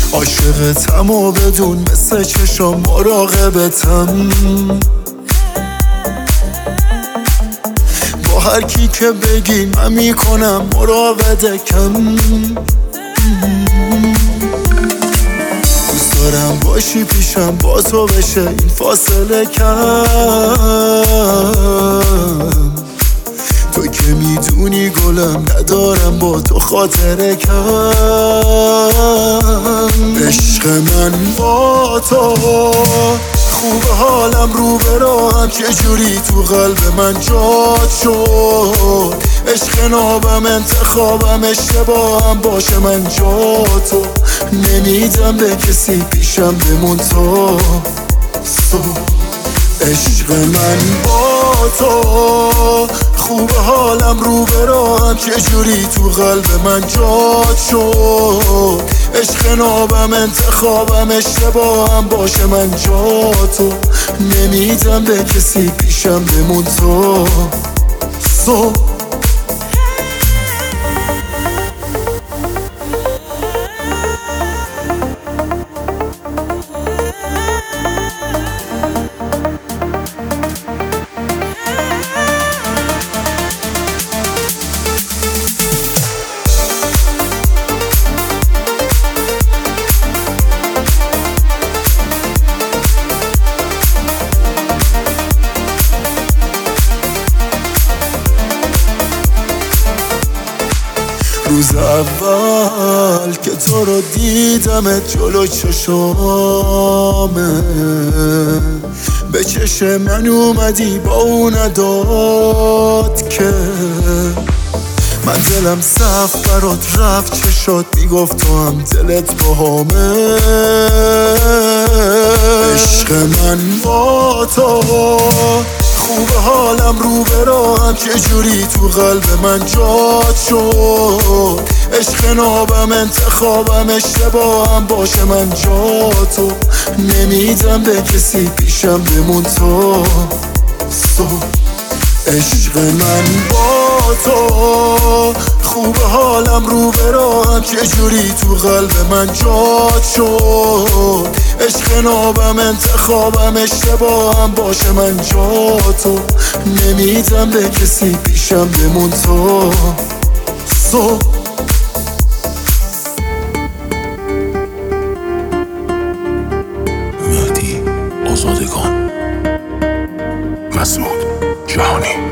عاشقتم و بدون مثل چشم مراقبتم. با هر کی که بگی من میکنم مراقبت کم. دوست دارم باشی پیشم با تو بشه این فاصله کم. تو که میدونی گلم ندارم با تو خاطره کم. عشق من با تو خوب حالم رو به راهم، چه جوری تو قلب من جات شد. عشق نابم انتخابم اشتباهم باشه من جاتو نمیدم به کسی پیشم بمون تو. عشق من با تو خوب حالم رو به راهم، چه جوری تو قلب من جات شد. عشق نابم انتخابم اشتباهم باشه من جاتو نمیدم به کسی پیشم بمون تو. روز اول که تو رو دیدمت جلو چشامه، به چشم من اومدی با اون نداد که من دلم صف برات رفت چشات میگفت تو هم دلت باهامه. عشق من با تو خوب حالم رو به راهم، چه جوری تو قلب من جات شد. عشق نابم انتخابم اشتباهم باشه من جاتو نمیدم به کسی پیشم بمون تو. عشق من با تو خوب حالم رو به راهم، چه جوری تو قلب من جات شد. عشق نابم انتخابم اشتباهم باشه من جاتو نمیدم به کسی پیشم بمون تو. مهدی آزادگان، مسعود جهانی.